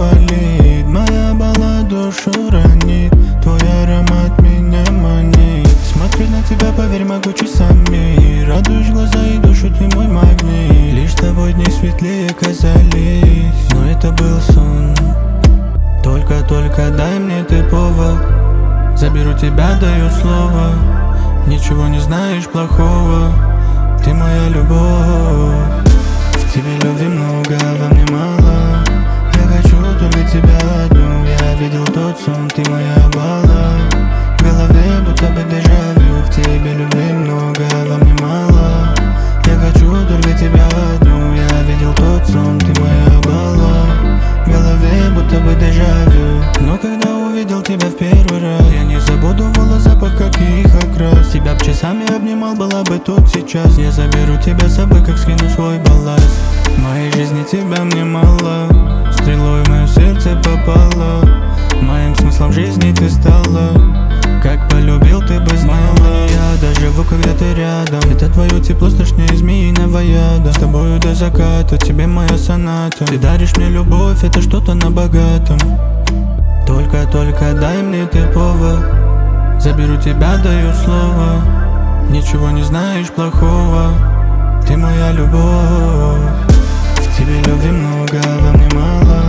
болит, моя баллада душу ранит, твой аромат меня манит. Смотрю на тебя, поверь, могу часами, радуешь глаза и душу, ты мой магнит. Лишь с тобой дни светлее казались, но это был сон. Только дай мне ты повод, заберу тебя, даю слово. Ничего не знаешь плохого, ты моя любовь. В тебе любви много, во мне мало. Я хочу только тебя одну. Я видел тот сон, ты моя балла. В голове будто бы дежавю. В тебе любви много, во мне мало. Я хочу только тебя одну. Я видел тот сон, ты моя балла. В голове будто бы дежавю. Но когда увидел тебя в первый раз, я не забуду волос, запах, как и их окрас. Тебя б часами обнимал, была бы тут сейчас. Я заберу тебя с собой, как скину свой балласт. В моей жизни тебя мне мало, стрелой в мое сердце попала. Моим смыслом жизни ты стала, как полюбил, ты бы знала. Я даже живу, когда ты рядом. Это твое тепло страшнее змеиного яда. С тобою до заката, тебе моя соната. Ты даришь мне любовь, это что-то на богатом. Только дай мне ты повод, заберу тебя, даю слово. Ничего не знаешь плохого, ты моя любовь. В тебе любви много, во мне мало.